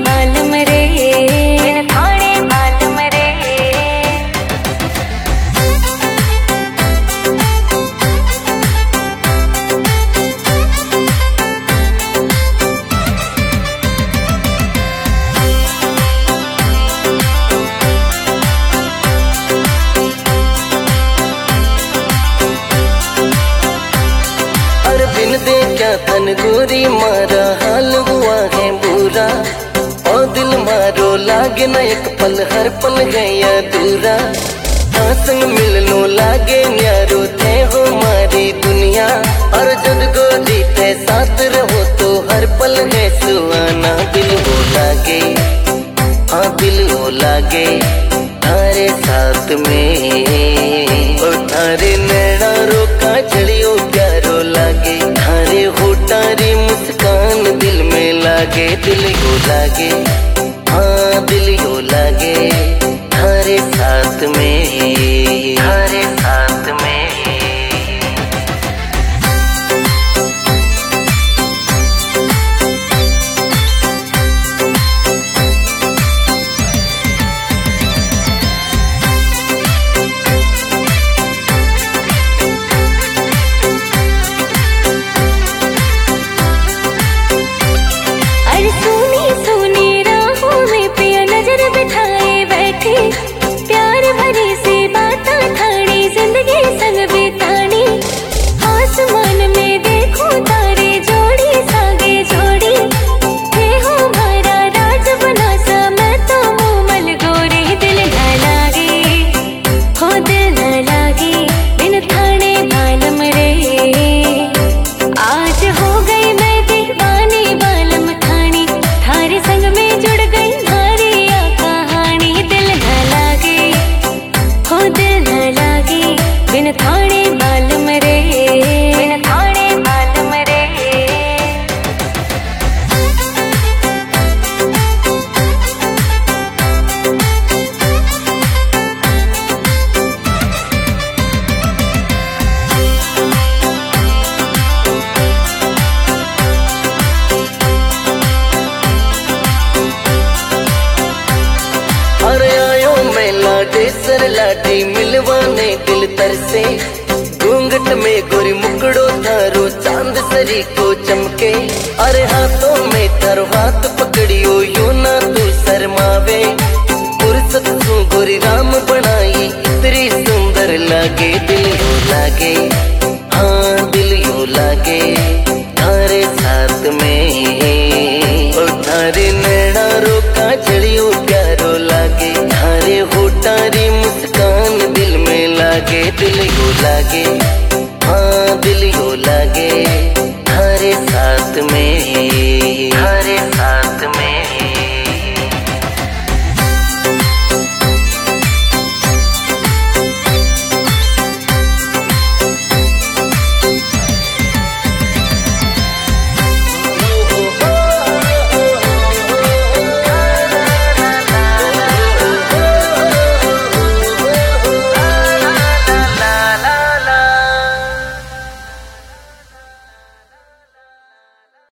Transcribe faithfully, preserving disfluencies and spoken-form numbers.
बालम रे, बिन थाने बालम रे। बिन देखा तन गोरी मारा हाल हुआ है बुरा, और दिल मारो लागे न एक पल, हर पल गया दूरा। हाँ संग मिलनो लागे न्यारो थे हो मारी दुनिया, और जब गोरी थे साथ रहो तो हर पल है सुहाना। दिल हो लागे, हाँ दिल हो लागे थारे साथ में, और थारे नैना रोका चढ़ियो प्यारो लागे, थारे होठारी मुस्कान दिल में लागे। दिल हो लागे, हाँ दिल हो लागे थारे साथ में, थारे साथ में। प्यार भरी सी बातें थाड़ी जिंदगी संग बितानी, आसमान में देखो तारे जोड़ी सागे जोड़ी, हे हो हमारा राज बना सा मैं तो मूमल गोरी। दिल न लागे, हो दिल न लागे बिन थाने बालम रे, आज हो गई मैं दीवानी बालम थानी, थारे संग में जुड़ गई हमारी आ कहानी। दिल न लागे, हो दिल न लागे बिन थाने बालम रे, बिन थाने बालम रे। अरे आयो मैं लाडे सर लाडी मिलवाने दिल तरसे, घूंघट में गोरी मुकड़ो थारो चांद सरी को चमके, अरे हाथों में थारो हाथ पकड़ियो यो ना तू शर्मावे, फुर्सत सु गोरी राम बनाई इतनी सुंदर लागे। दिल हो लागे, हाँ दिल हो लागे थारे साथ में, और थारे नैना रोका चढ़ियो प्यारो लागे, थारे होठारी मुस्कान दिल में लागे। दिल हो लागे,